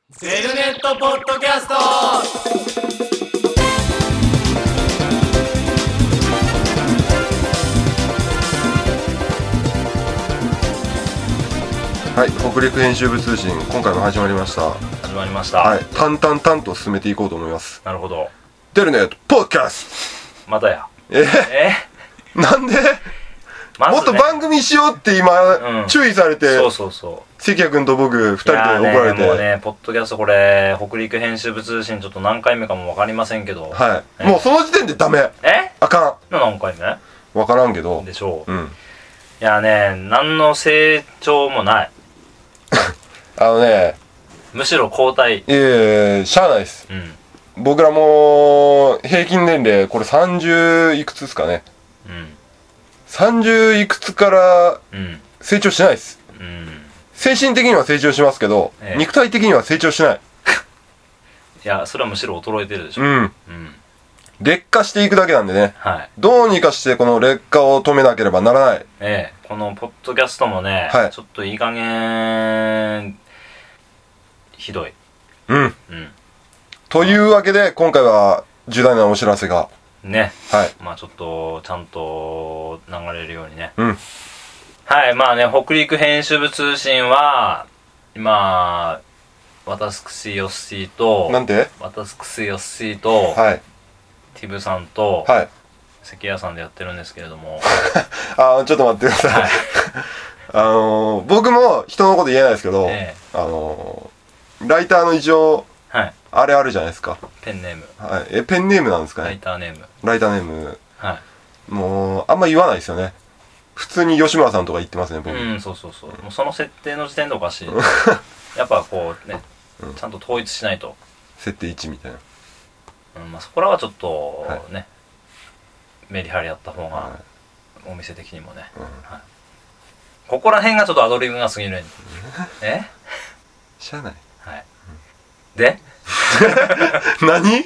ゼルネットポッドキャスト。 はい、北陸編集部通信、今回も始まりました。 始まりました。 はい、淡々と進めていこうと思います。 なるほど。 ゼルネットポッドキャストまたや。 なんで、まずね、もっと番組しようって今、注意されて、 そう関谷君と僕2人で怒られて。 もうね、ポッドキャストこれ、北陸編集部通信ちょっと何回目かも分かりませんけど。 はい。もうその時点でダメ。あかん。 何回目分からんけど。 でしょう。いやね、何の成長もない。むしろ後退。 しゃあないです。僕らも平均年齢これ30いくつですかね。30いくつから成長しないです。精神的には成長しますけど、肉体的には成長しない。 いや、それはむしろ衰えてるでしょ。 劣化していくだけなんでね。どうにかしてこの劣化を止めなければならない。 このポッドキャストもね、ちょっといい加減ひどい。というわけで今回は重大なお知らせがね。まあちょっとちゃんと流れるようにね。はい、まあね、北陸編集部通信は今私ヨッシーと私ヨッシーとティブさんと関谷さんでやってるんですけれどもちょっと待ってください。僕も人のこと言えないですけど、ライターの一応あれあるじゃないですか。 ペンネーム。 ペンネームなんですかね。 ライターネーム。 もうあんま言わないですよね。普通に吉村さんとか言ってますね、僕。 そう。もうその設定の時点でおかしい。やっぱこうね、ちゃんと統一しないと。 設定1みたいな。 まあそこらはちょっとね、メリハリあった方が、お店的にもね。ここら辺がちょっとアドリブが過ぎる。 しゃあない。 で何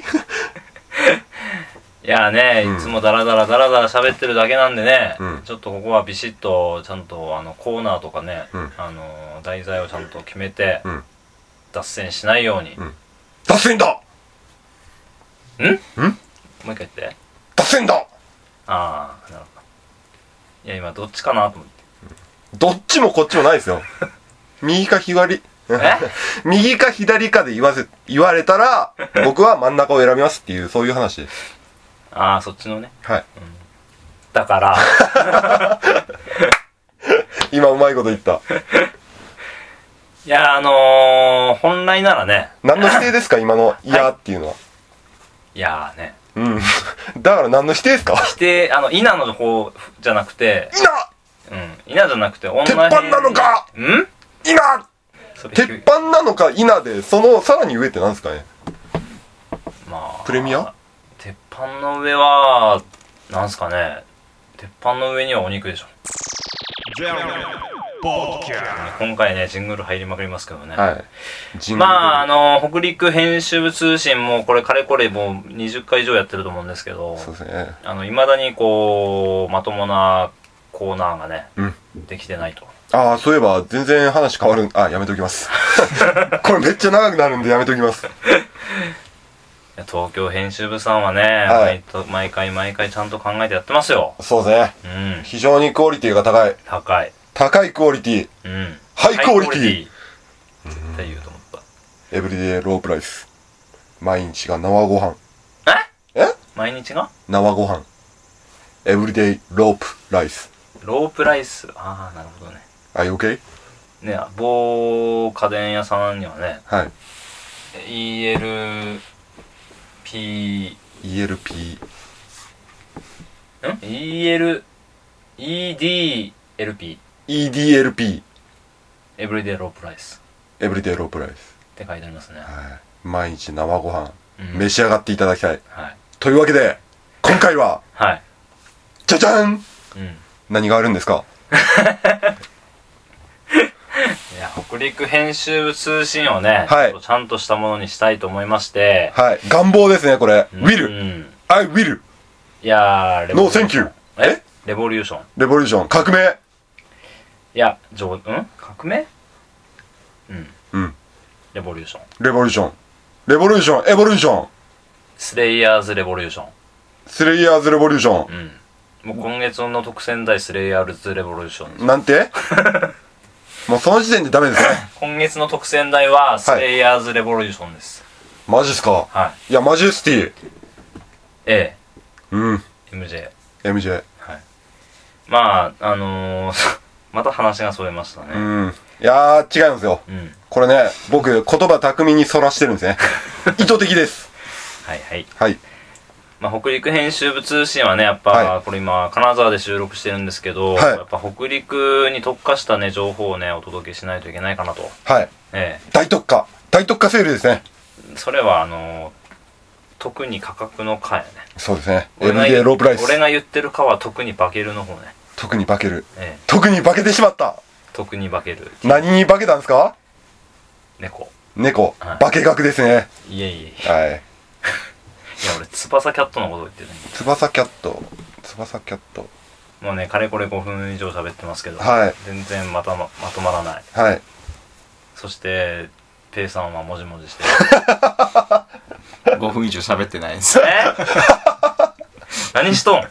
いやね、いつもダラダラ喋ってるだけなんでね、ちょっとここはビシッとちゃんとコーナーとかね、題材をちゃんと決めて、脱線しないように。 脱線だ。 もう一回言って。 脱線だ。 なるほど。いや今どっちかなと思って。 どっちもこっちもないですよ。右か左右か左かで言われたら僕は真ん中を選びますっていう、そういう話です。 そっちのね。だから今うまいこと言った。 いや本来ならね、 何の否定ですか今の「いや」っていうのは。 いやね、 だから何の否定ですか。 否定、稲の方じゃなくて、稲じゃなくて鉄板なのか稲。鉄板なのか稲で、そのさらに上って何ですかね。プレミア。 鉄板の上はなんすかね。鉄板の上にはお肉でしょ。今回ねジングル入りまくりますけどね。まあ北陸編集部通信もこれかれこれもう20回以上やってると思うんですけど、いまだにこうまともなコーナーがね、できてないと。 そういえば全然話変わる。やめときます。これめっちゃ長くなるんでやめときます。 東京編集部さんはね、毎回ちゃんと考えてやってますよ。 そうですね。非常にクオリティが高いクオリティ。ハイクオリティ。 絶対言うと思った。 エブリデイロープライス。毎日が生ご飯。 毎日が生ご飯。エブリデイロープライス。 ロープライス。なるほどね。 Are you okay? ね、某家電屋さんにはね、ELP EDLP エブリデイロープライスって書いてありますね。 毎日生ご飯、召し上がっていただきたい。というわけで今回はじゃじゃん。何があるんですか。 いや北陸編集部通信をね、ちゃんとしたものにしたいと思いまして、 願望ですねこれ。Will I will。 いや No thank you。 レボリューション革命。 いや革命レボリューション。 レボリューション。レボリューション、エボリューション。 スレイヤーズレボリューション。 スレイヤーズレボリューション。 もう今月の特選題スレイヤーズレボリューションです。 なんてもうその時点でダメですね。 今月の特選題はスレイヤーズレボリューションです。 マジっすか。 はい。 いや、マジェスティ。 A。 MJ。 はい。まあ、また話がそれましたね。 いやー、違うんですよ。これね、僕、言葉巧みに反らしてるんですね。意図的です。 はいはい。 はい。 まあ、北陸編集部通信はね、やっぱ、これ今、金沢で収録してるんですけど、やっぱ北陸に特化したね、情報をね、お届けしないといけないかなと。 はい。大特化セールですね。 それは、特に価格の価やね。 そうですね。MJ ロープライス。 俺が言ってる価は特に化けるの方ね。 特に化ける。特に化けてしまった。 特に化ける。 何に化けたんですか？ 猫。 化け学ですね。 いえいえ。 はい。 いや、俺、翼キャットのこと言ってるね。 翼キャット。 もうね、かれこれ5分以上喋ってますけど、全然まとまらない。 はい。 そして、ペイさんはもじもじしてる。 5分以上喋ってないです。 何しとん？い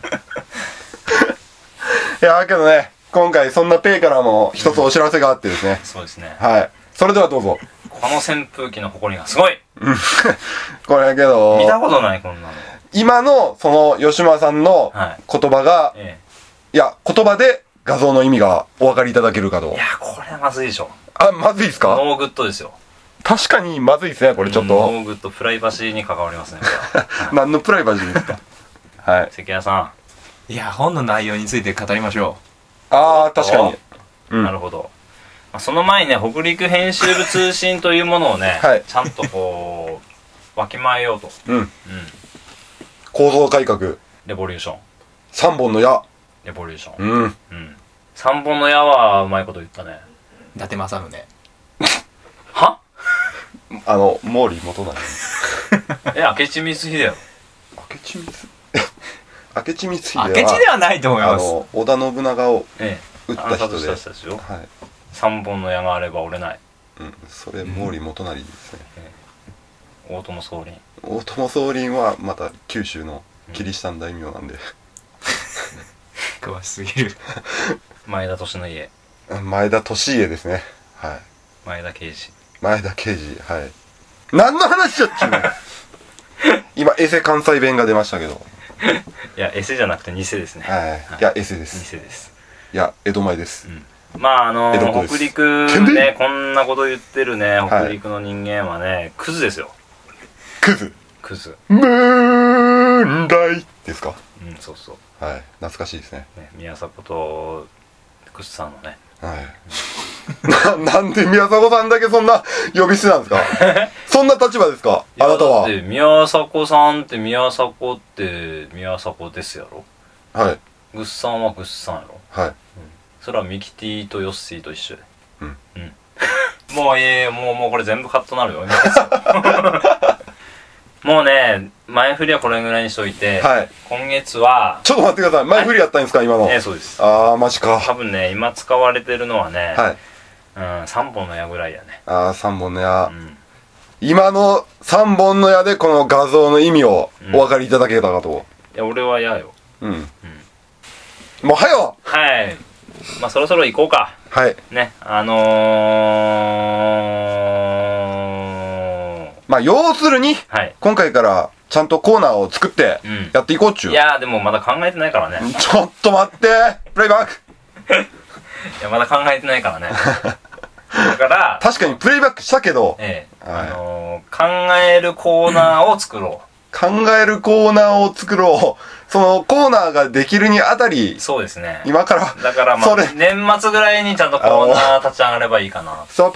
や、けどね、今回そんなペイからも一つお知らせがあってですね。 そうですね。 はい。それではどうぞ。 この扇風機の誇りがすごい。 これやけど、 見たことない、こんなの。 今の、その、吉村さんの言葉が、いや、言葉で画像の意味がお分かりいただけるかと。 いや、これはまずいでしょ。 まずいですか？ ノーグッドですよ。 確かにまずいですね、これちょっと。 ノーグッド、プライバシーに関わりますね。 何のプライバシーですか？はい。 関谷さん。いや、本の内容について語りましょう。確かに。 なるほど。その前にね、北陸編集部通信というものをね、ちゃんとこう、わきまえようと。 構造改革。 レボリューション。 3本の矢。 レボリューション。3本の矢はうまいこと言ったね。 伊達政宗。 は？ 毛利元就。 明智光秀やろ。 明智光秀は。 明智ではないと思います。 織田信長を撃った人で。 3本の矢があれば折れない。 それ毛利元就ですね。 大友宗麟。 大友宗麟はまた九州のキリシタン大名なんで。 詳しすぎる。 前田利の家。 前田利家ですね。はい。 前田慶次。 はい。何の話しちゃっちゅうの？今、エセ関西弁が出ましたけど。 いや、エセじゃなくて偽ですね。 はい。いや、エセです。 偽です。 いや、江戸前です。 まあ北陸ね、こんなこと言ってるね、北陸の人間はね、クズですよ。 クズ。問題ですか？ そうそう。 はい。懐かしいですね。 宮迫と、クスさんのね。 はい。なんで宮迫さんだけそんな呼び捨てなんですか？そんな立場ですか？あなたは。 だって宮迫さんって宮迫ですやろ？ はい。 グッさんはグッさんやろ？ はい。 それはミキティとヨッシーと一緒で。もうこれ全部カットなるよ。もうね、前振りはこれぐらいにしといて、今月は。 ちょっと待ってください。前振りやったんですか、今の。 そうです。 マジか。 多分ね、今使われてるのはね、3本の矢ぐらいやね。 3本の矢。今の3本の矢でこの画像の意味をお分かりいただけたかと。 いや、俺は矢よ。 もうはよ！ はい。まあそろそろ行こうか。 はい。 ね、 まあ要するに、今回からちゃんとコーナーを作ってやっていこうっちゅう。 いやでもまだ考えてないからね。 ちょっと待って、プレイバック。 いやまだ考えてないからね。だから確かにプレイバックしたけど、 考えるコーナーを作ろう。 考えるコーナーを作ろう。そのコーナーができるにあたり、 そうですね。 今から。 だからまあ、年末ぐらいにちゃんとコーナー立ち上がればいいかな。 ストップ。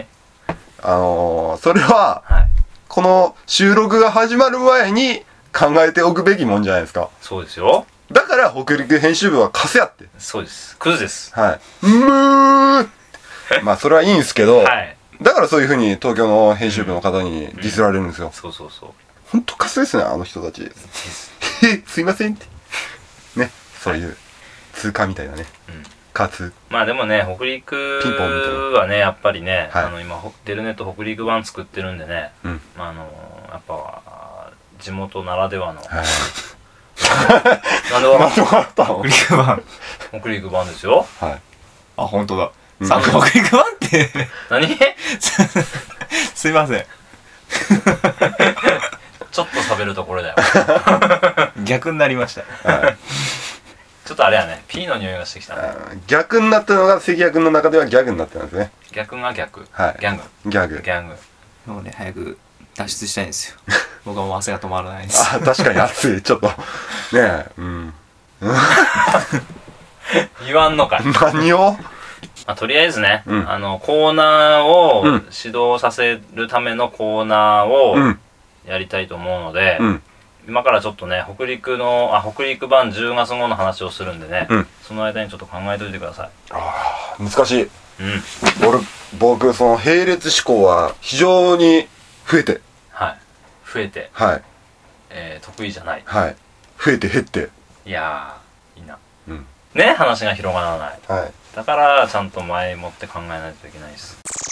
それは、この収録が始まる前に考えておくべきもんじゃないですか。 そうですよ。 だから北陸編集部はカスやって。 そうです。クズです。 はい。まあそれはいいんですけど、だからそういう風に東京の編集部の方にディスられるんですよ。 そうそうそう。 ほんとカスですね、あの人たち。すいませんって。ね、そういう通過みたいなね。 活。 まあでもね、北陸ピンポンみたいはね、やっぱりね、 はい今、デルネット北陸版作ってるんでね、 うん。 やっぱ、地元ならではの、 はい。 なんでわなんで笑ったの？ 北陸版。 北陸版ですよ。 はい。 あ、本当だ。 うんさっき北陸版って何すいません。 ちょっと喋るところだよ。 逆になりました。 はい。 ちょっとあれやね、P の匂いがしてきたね。 逆になったのが関谷君の中ではギャグになってるんですね。 逆が逆。 はいギャング。 ギャグ。 ギャング。 もうね、早く脱出したいんですよ。僕はもう汗が止まらないんです。 あ、確かに熱い。ちょっと。ねえ。うん。 言わんのかい。 何を？ まあ、とりあえずね、 うんコーナーをうん指導させるためのコーナーをうん。 やりたいと思うので、 うん。 今からちょっとね、北陸版10月号の話をするんでね、 うんその間にちょっと考えといてください。 ああ、難しい。 うん。 僕、その並列思考は非常に増えて。 はい。増えて、 はい。 得意じゃない。 はい。増えて減って。 いやー、いいな。 うん。 ね、話が広がらない。 はい。 だから、ちゃんと前もって考えないといけないです。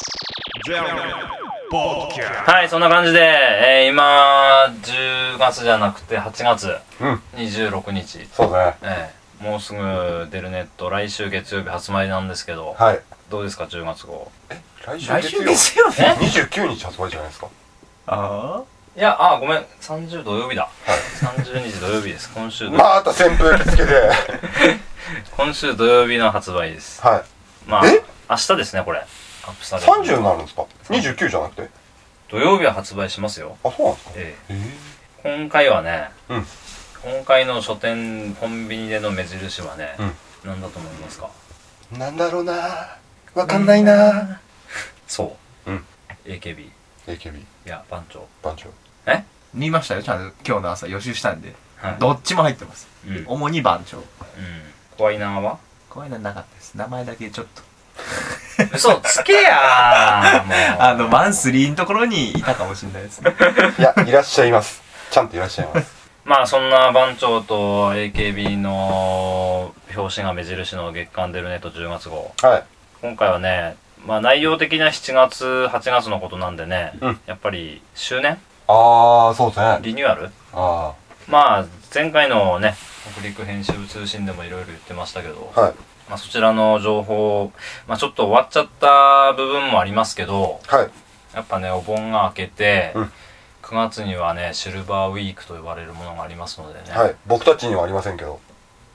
はい、そんな感じで、今、10月じゃなくて8月うん。 26日。 そうですね。 もうすぐデルネット、来週月曜日発売なんですけど、 はい。 どうですか、10月号。 来週来週月曜月曜日。 29日発売じゃないですか。 あいや、ごめん、30土曜日だ。30日土曜日です。今週土曜日。 また扇風機つけて。 今週土曜日の発売です。 はい。 まあ、 え明日ですね、これ。アップされる。 30になるんですか？ 29じゃなくて。 土曜日は発売しますよ。 あ、そうなんですか？ えええ。今回はね、 うん今回の書店、コンビニでの目印はね、 うん。 何だと思いますか？ なんだろうな。わかんないな。 そう。 うん。 AKB。 AKB いや、番長。 番長。 見ましたよ。ちゃんと今日の朝予習したんで。 はい。 どっちも入ってます。 うん。うん。 主に番長。 怖いなは怖いのなかったです。名前だけちょっと。 嘘つけやーもう。 マンスリーのところにいたかもしれないですね。 いや、いらっしゃいます。ちゃんといらっしゃいます。 まあそんな番長と AKB の表紙が目印の月刊デルネット10月号。 はい。 今回はね、まあ内容的な7月、8月のことなんでね、 うんやっぱり周年あー、そうですね。 リニューアルあまあ前回のね、北陸編集部通信でもいろいろ言ってましたけど、 ー。はい。 まあそちらの情報、まあちょっと終わっちゃった部分もありますけど、 はい。 やっぱね、お盆が明けて、 うん 9月にはね、シルバーウィークと呼ばれるものがありますのでね。 はい。僕たちにはありませんけど。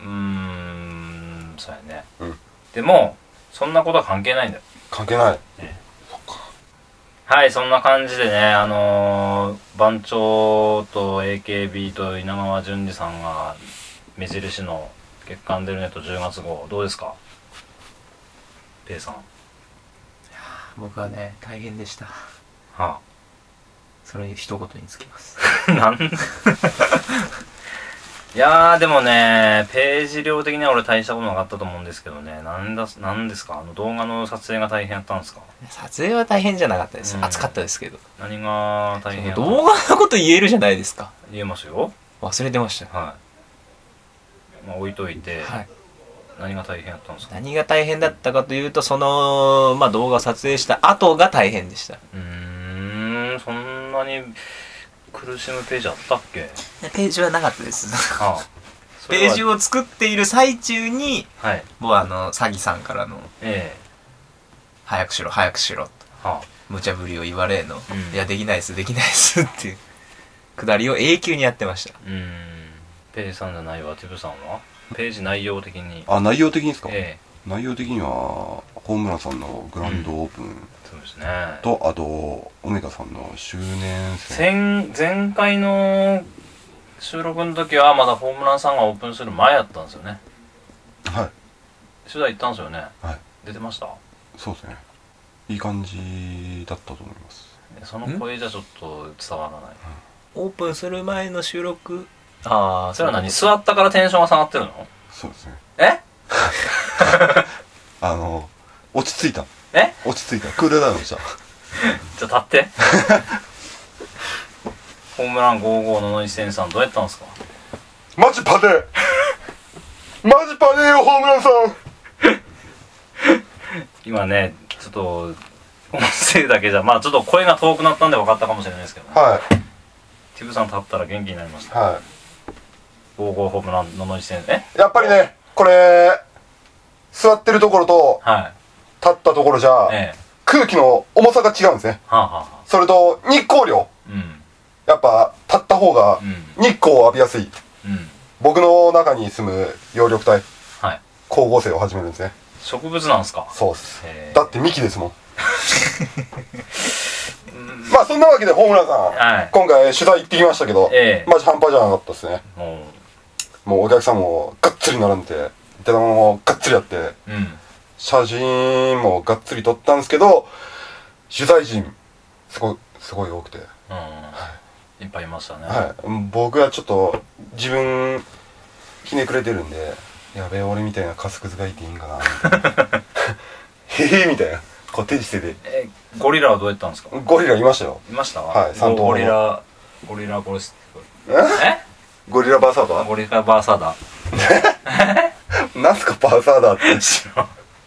そうやね。 うんでも、そんなことは関係ないんだよ。 関係ない。 はい、そんな感じでね、番長と AKB と稲川淳二さんが目印の月刊デルネット10月号、どうですかペイさん。 僕はね、大変でした。 はそれ一言につきます。 あ、いやー、でもね、ページ量的には俺大したことなかったと思うんですけどね、なんですか動画の撮影が大変やったんですか撮影は大変じゃなかったです。 うん暑かったですけど。 何が大変やった動画のこと言えるじゃないですか。 言えますよ。 忘れてました。 はい。まあ置いといて、 はい。 何が大変やったんですか何が大変だったかというと、その、動画を撮影した後が大変でした。 そんなに苦しむページあったっけページはなかったです。 はあ。それはページを作っている最中に、 はい。 もう詐欺さんからの、 え早くしろ、早くしろ、 えは無茶ぶりを言われの、 うんいや、できないです、できないですっていう、くだりを永久にやってました。 あ。ページさんじゃないわ、ティブさんはページ内容的に。 あ、内容的にですか？ え内容的には、ホームランさんのグランドオープンそうですね。 と、あと、オメガさんの周年戦。 前回の収録の時はまだホームランさんがオープンする前やったんですよね。 はい。 取材行ったんですよね。 はい。 出てましたそうですね。いい感じだったと思います。 その声じゃちょっと伝わらない。 オープンする前の収録、ああ、 それは何座ったからテンションが下がってるのそうですね。 え落ち着いた。 え落ち着いた。クールダウンした。 じゃあ立って。ホームラン55の1000さんどうやったんですかマジパネマジパネよ、ホームランさん今ねちょっと音声だけじゃまあちょっと声が遠くなったんで分かったかもしれないですけどね。 はい。 ティブさん立ったら元気になりました。 は 55ホームランの一戦やっぱりね、これ、座ってるところと、 はい立ったところじゃ、空気の重さが違うんですね。 はあはあはあ。 それと、日光量。やっぱ、立った方が、日光を浴びやすい。僕の中に住む葉緑体、光合成を始めるんですね。 植物なんですか？ そうっす。だって幹ですもん。まあそんなわけでホームランさん、今回取材行ってきましたけど、マジ半端じゃなかったですね。もうお客さんもがっつり並んで、出玉もがっつりやって、写真もがっつり撮ったんですけど、取材陣すごい多くて、 いっぱいいましたね。 はい、僕はちょっと自分ひねくれてるんで、やべえ俺みたいなカスクズがいていいんかなみたいなへへみたいなこう手してて。 ゴリラはどうやったんですか？ ゴリラいましたよ。 いました？ はい、3頭。 ゴリラゴリスゴリラバーサーダー？ ゴリラバーサーダーなんすかバーサーダーって知らん。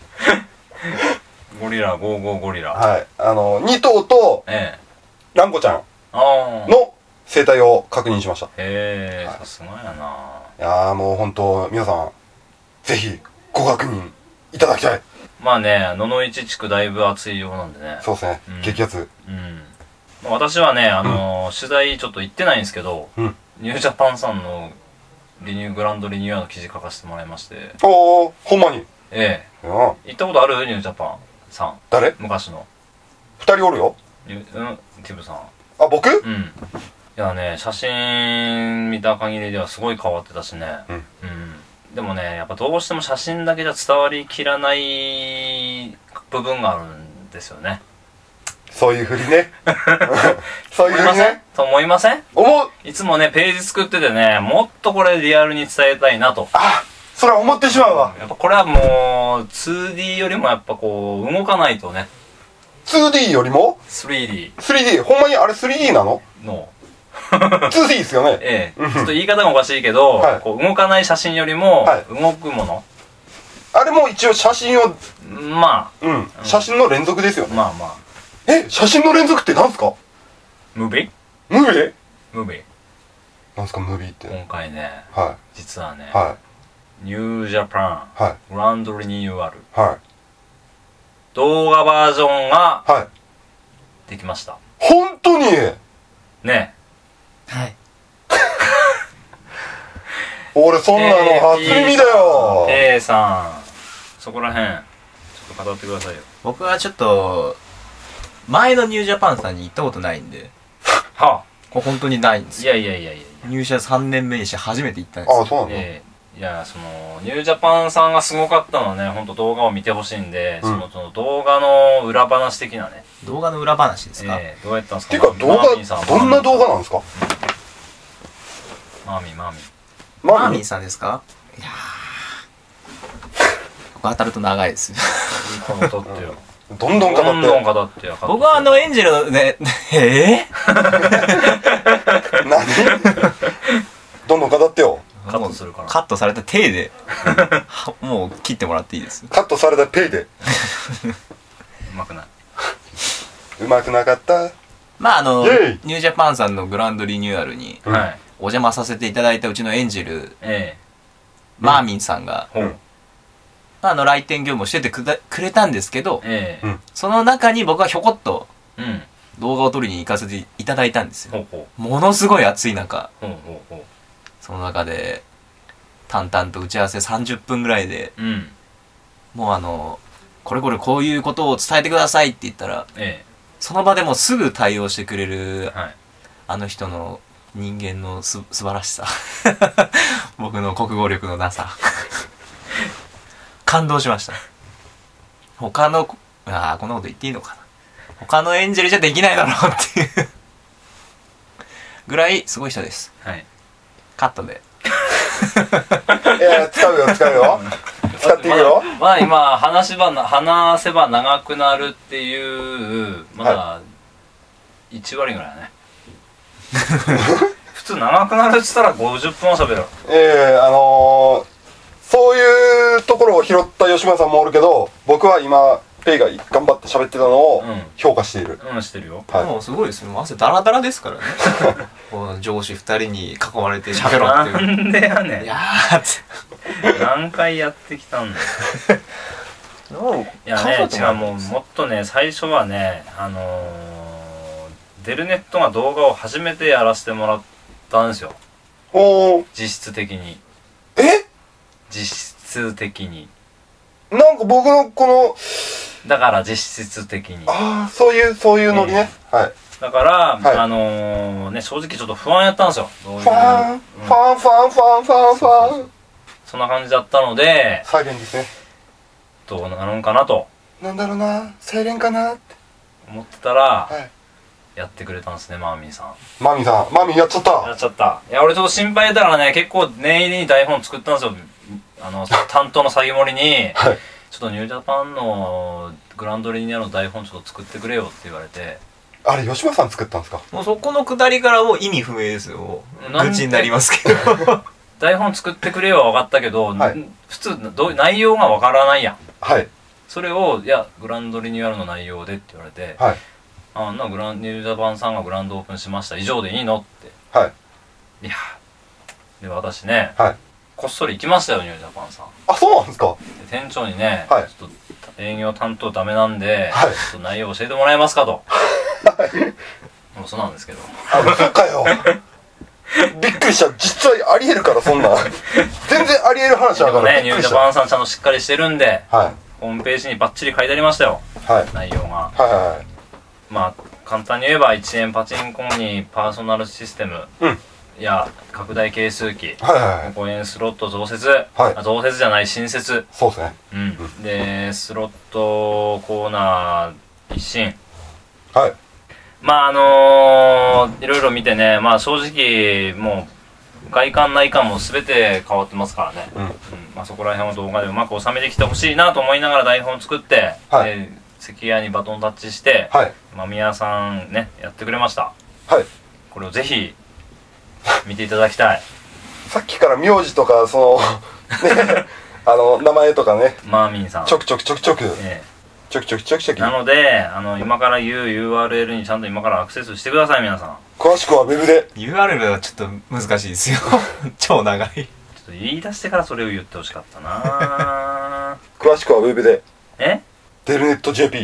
ゴリラ55ゴリラ、 はい、2頭とランコちゃんの生態を確認しました。 へえ、さすがやな。 いやーもう本当皆さんぜひご確認いただきたい。 まあね、野々市地区だいぶ暑いようなんでね。 そうですね、激アツ。 私はね、取材ちょっと行ってないんですけど、ニュージャパンさんのグランドリニューアルの記事書かせてもらいまして。 おー、ほんまに？ 行ったことある？ニュージャパンさん。 誰？ 昔の。 2人おるよ。 ティブさん。 あ、僕？ いやね、写真見た限りではすごい変わってたしね。でもね、やっぱどうしても写真だけじゃ伝わりきらない部分があるんですよね。 そういうふりね。そういうふりね。 と思いません？ 思う。 いつもね、ページ作っててね、もっとこれリアルに伝えたいなと。 それは思ってしまうわ。 やっぱこれはもう 2D よりもやっぱこう動かないとね。 2D よりも 3D ほんまにあれ 3D なの？ の 2D ですよね。 ちょっと言い方がおかしいけど、こう動かない写真よりも動くもの、 あれも一応写真を写真の連続ですよね。写真の連続ってなんすか？ ムービーなんすかムービーって。 今回ね、実はね、ニュージャパングランドリニューアル動画バージョンができました。 本当にね。 俺そんなの初耳だよ。 A さんそこらへんちょっと語ってくださいよ。 僕はちょっと前のニュージャパンさんに行ったことないんでこれ本当にないんですよ。 いや入社3年目にして初めて行ったんですよ。 そうなの？ いや、そのニュージャパンさんがすごかったのはね、本当動画を見てほしいんで、その動画の裏話的なね。 動画の裏話ですか？ どうやったんですか？ てか動画どんな動画なんですか？ マーミンさんですか？いやここ当たると長いです。 どんどん語ってよ。 僕はエンジェルのね何？どんどん語ってよ。 カットするから。 カットされた体でもう切ってもらっていいです。 カットされたペイでうまくない。 うまくなかった。 まあニュージャパンさんのグランドリニューアルにお邪魔させていただいたうちのエンジェルマーミンさんが来店業務をしててくれたんですけど、その中に僕はひょこっと動画を撮りに行かせていただいたんですよ。ものすごい暑い中、その中で淡々と打ち合わせ30分ぐらいで、もうこれこういうことを伝えてくださいって言ったら、その場でもすぐ対応してくれる、あの人の人間の素晴らしさ僕の国語力のなさ感動しました。他のこんなこと言っていいのかな、他のエンジェルじゃできないだろうっていうぐらいすごい人です。カットでいや使うよ使っていくよ。 まあ今話せば長くなるっていうまだ1割ぐらいね。普通長くなるっつったら50分は喋る。 そういうところを拾った吉村さんもおるけど、僕は今ペイが頑張って喋ってたのを評価している。 してるよ。 もうすごいですね。汗ダラダラですからね。上司2人に囲まれて喋ろうっていう。 なんでやねん。 いやーって何回やってきたんだよ。いやね、違う、もっとね、最初はね、デルネットが動画を初めてやらせてもらったんですよ。実質的に。実質的に。 なんか僕のこのだから実質的にそういうノリね、はい。 だから、ね、正直ちょっと不安やったんですよ。 ファンファンファンファンファンファン、 そんな感じだったので、 サイレンですね。 どうなるんかなと、 なんだろうな、サイレンかなって思ってたら、やってくれたんですね、マーミンさん。 マーミンやっちゃった。 いや、俺ちょっと心配だからね、結構念入りに台本作ったんですよ。担当の詐欺盛りに、ちょっとニュージャパンのグランドリニアの台本ちょっと作ってくれよって言われて。 あれ吉間さん作ったんですか？ もうそこのくだりからもう意味不明ですよ。愚痴になりますけど。 台本作ってくれよは分かったけど、普通内容が分からないやん。それを、いや、グランドリニューアルの内容でって言われて、ニュージャパンさんがグランドオープンしました、以上でいいのって。いや、で、私ね、こっそり行きましたよ、ニュージャパンさん。 あ、そうなんですか？ 店長にね、ちょっと営業担当ダメなんで、ちょっと内容教えてもらえますかと。もうそうなんですけど。 そうかよ。びっくりした。実はありえるから、そんな。全然ありえる話だから。 ニュージャパンさんちゃんとしっかりしてるんで、ホームページにバッチリ書いてありましたよ、内容が。まあ簡単に言えば1円パチンコにパーソナルシステムや拡大係数機、5円スロット増設、増設じゃない新設、 そうですね、 でスロットコーナー一新、まあいろいろ見てね、まあ正直もう外観内観も全て変わってますからね、まあそこら辺を動画でうまく収めてきてほしいなと思いながら台本を作って、関谷にバトンタッチして、間宮さんねやってくれました。これをぜひ見ていただきたい。 さっきから名字とかそのね名前とかね、 マーミンさんちょくなので今から言う URL にちゃんと今からアクセスしてください、皆さん。 詳しくはウェブで。 URL はちょっと難しいですよ。超長い。ちょっと言い出してからそれを言ってほしかったな。 詳しくはウェブで。デルネット JP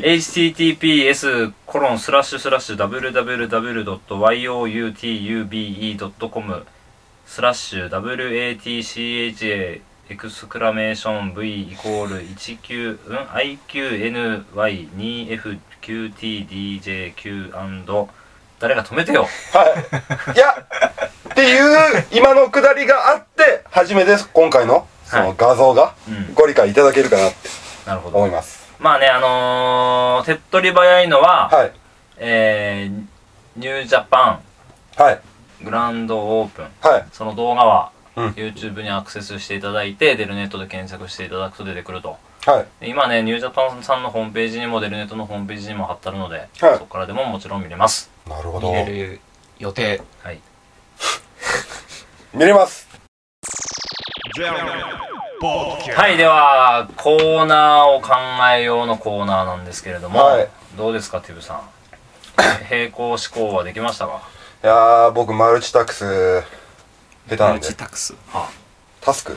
https://www.youtube.com/WATCHAエクスクラメーション V イコールIQNY2FQTDJQ& 誰か止めてよ。 いやっていう今のくだりがあって初めて今回のその画像がご理解いただけるかなって思います。 まあね、手っ取り早いのは、ニュージャパン、グランドオープン、その動画は、YouTube にアクセスしていただいて、デルネットで検索していただくと出てくると。今ね、ニュージャパンさんのホームページにも、デルネットのホームページにも貼ってあるので、そこからでももちろん見れます。 なるほど。 見れる予定。 見れます。 はい、ではコーナーを考えようのコーナーなんですけれども、どうですかティブさん。並行思考はできましたか？ いやー、僕マルチタックス下手なんで。 マルチタックス、 タスク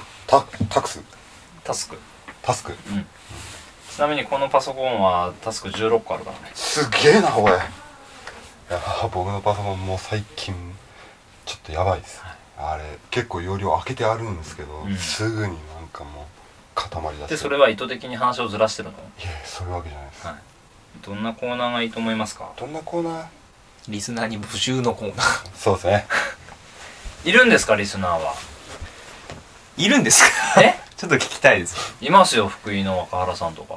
ちなみにこのパソコンはタスク16個あるからね。 すげえなこれ。いや僕のパソコンも最近ちょっとやばいです、あれ結構容量開けてあるんですけど、すぐになんかもう固まりだして。 でそれは意図的に話をずらしてるの？ いやそういうわけじゃないです、 どんなコーナーがいいと思いますか？ どんなコーナー？ リスナーに募集のコーナー。 そうですね。 いるんですかリスナーは？ いるんですか？ちょっと聞きたいです。 いますよ、福井の若原さんとか。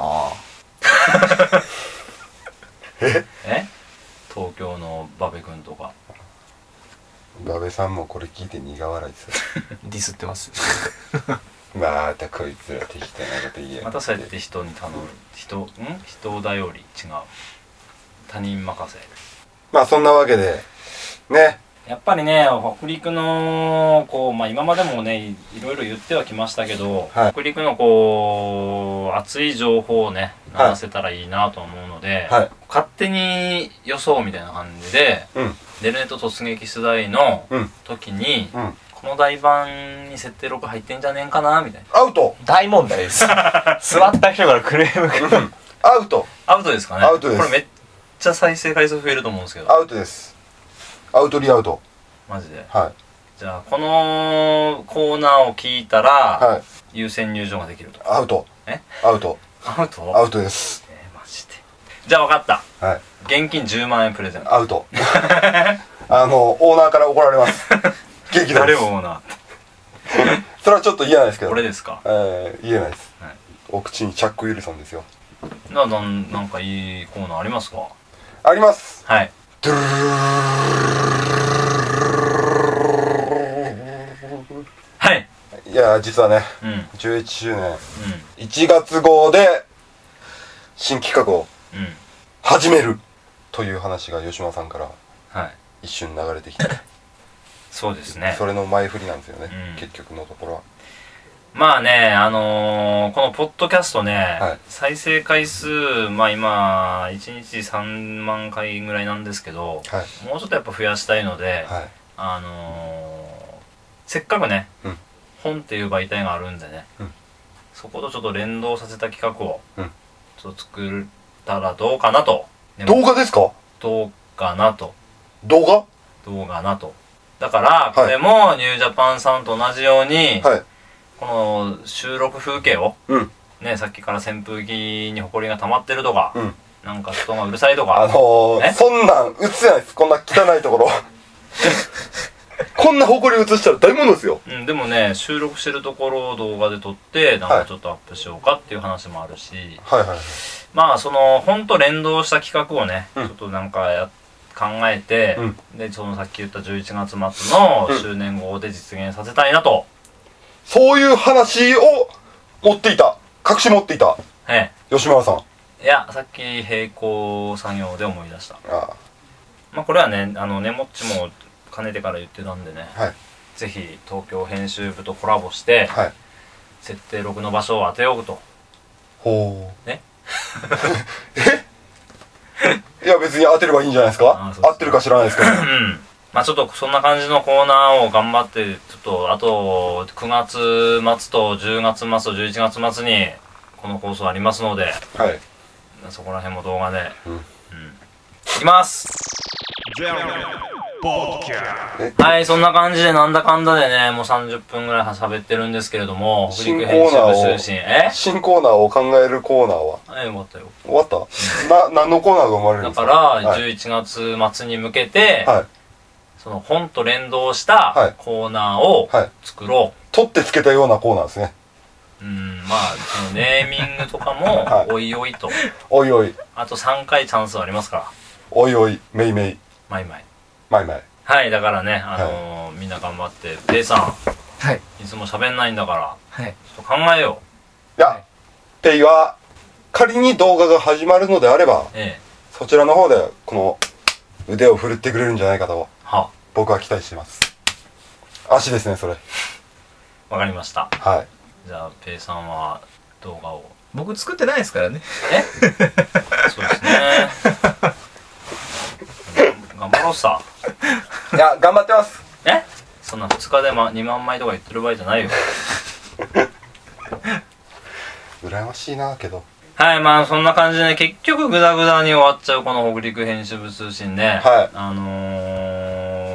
東京のバベ君とか。 バベさんもこれ聞いて苦笑いですよ。 ディスってます。 またこいつら適当なこと言え。 またそうやって人に頼む。人を頼り違う。他人任せ。 まあそんなわけでね、 やっぱりね、北陸のこう、まあ、今までもねいろいろ言ってはきましたけど、はい、北陸のこう熱い情報をね流せたらいいなと思うので、はい、勝手に予想みたいな感じで、うん、デルネット突撃取材の時に、うんうん、この台盤に設定録入ってんじゃねえんかなみたいな。 アウト。 大問題です座った人からクレームがアウト。 アウトですかね。 アウトです。 これめっちゃ再生回数増えると思うんですけど。 アウトです。アウトリアウト。 マジで。 はい。 じゃあこのコーナーを聞いたら、はい、優先入場ができると。 アウト。アウト。 アウト。 アウトです。 マジで。じゃあ分かった。 はい。 現金10万円プレゼント。 アウト。オーナーから怒られます。元気だ。 誰もオーナー。 それはちょっと言えないですけど。 これですか。 言えないです。はい、お口にチャックウィルソンですよ。 なんかいいコーナーありますか。 あります。 はい。はい。 いや実はね、うん、11周年、うん、1月号で新企画を始めるという話が吉間さんから一瞬流れてきて、はい、 そうですね。 それの前振りなんですよね、うん、結局のところは。 まあね、このポッドキャストね、はい、再生回数、まあ今、1日3万回ぐらいなんですけど、はい、もうちょっとやっぱ増やしたいので、はい、せっかくね、うん、本っていう媒体があるんでね、うん、そことちょっと連動させた企画を、ちょっと作ったらどうかなと。 動画ですか？ どうかなと。 動画なと。だから、これもニュージャパンさんと同じように、はい、この収録風景を、うん、ね、さっきから扇風機に埃が溜まってるとか、うん、なんか人がうるさいとか、 そんなん映せないです。こんな汚いところこんな埃映したら大物ですよ。 うん、でもね、収録してるところを動画で撮ってなんかちょっとアップしようかっていう話もあるし、 はいはいはい、 まあその本と連動した企画をね、ちょっとなんか考えて、でそのさっき言った11月末の周年号で実現させたいなと、 そういう話を持っていた、隠し持っていた、吉村さん。 いや、さっき並行作業で思い出した。まあこれはね、ねもっちもかねてから言ってたんでね、はい、ぜひ東京編集部とコラボして、はい、設定録の場所を当てようと。 ほう。いや別に当てればいいんじゃないですか。合ってるか知らないですけど、 うんまあちょっとそんな感じのコーナーを頑張って、ちょっとあと9月末と10月末と11月末にこの放送ありますので、はい、そこら辺も動画で、いきます。はい、そんな感じでなんだかんだでね、もう30分ぐらい喋ってるんですけれども、 新コーナーを新コーナーを考えるコーナーは終わったよ。 終わった？何のコーナーが生まれるんですか？ だから11月末に向けて、はい、その本と連動したコーナーを作ろう、はい、 取ってつけたようなコーナーですね。 まあそのネーミングとかもおいおいと、はい、 おいおい、 あと3回チャンスありますから。 おいおい、めいめい、 まいまい、 まいまい。 はい、だからね、みんな頑張って、ペイさん、はい、いつも喋んないんだから、はい、ちょっと考えよう。いや、ペイは仮に動画が始まるのであれば、そちらの方でこの腕を振るってくれるんじゃないかと、僕は期待しています。足ですね、それ。 わかりました。 はい。 じゃあペイさんは動画を。 僕作ってないですからね。 そうですね。頑張ろうさ。 いや、頑張ってます。 そんな2日で2万枚とか言ってる場合じゃないよ。 羨ましいなけど。 はい、まあそんな感じで、ね、結局グダグダに終わっちゃうこの北陸編集部通信ね。はい。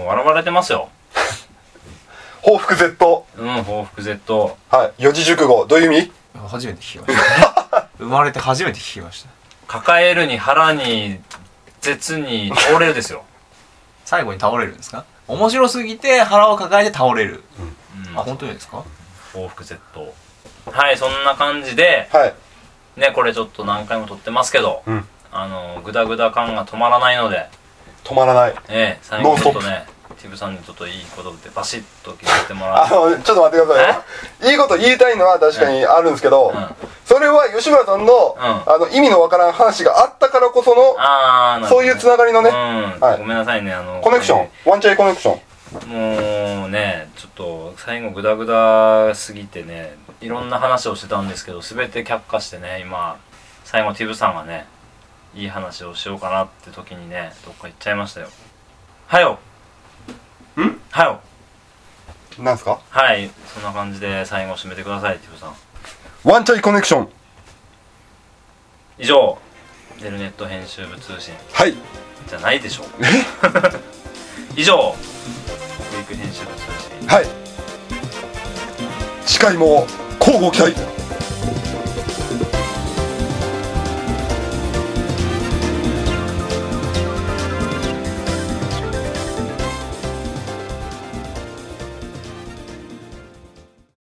笑われてますよ。 報復 Z。 報復 Z。 はい。四字熟語、どういう意味？ 初めて聞きました。生まれて初めて聞きました。 抱えるに腹に絶に倒れるですよ。 最後に倒れるんですか？面白すぎて腹を抱えて倒れる。あ、本当にですか？ 報復 Z。はい、そんな感じで、はい。ね、これちょっと何回も撮ってますけど、グダグダ感が止まらないので。 止まらない。 最後ちょっとね、 ティブさんにちょっといいことってバシッと決めてもらう。 ちょっと待ってください。いいこと言いたいのは確かにあるんですけど、それは吉村さんの、意味のわからん話があったからこその、そういうつながりのね、 ごめんなさいね、 コネクション、ワンチャイコネクション。 もうね、ちょっと最後グダグダすぎてね、いろんな話をしてたんですけど、全て却下してね、今最後ティブさんがね、いい話をしようかなって時にね、どっか行っちゃいましたよ。はよはよなんすか？ はい、そんな感じで最後締めてください、ティブさん。 ワンチャイコネクション。 以上、デルネット編集部通信。 はい。 じゃないでしょう。以上、北陸編集部通信。 はい。次回も乞うご期待。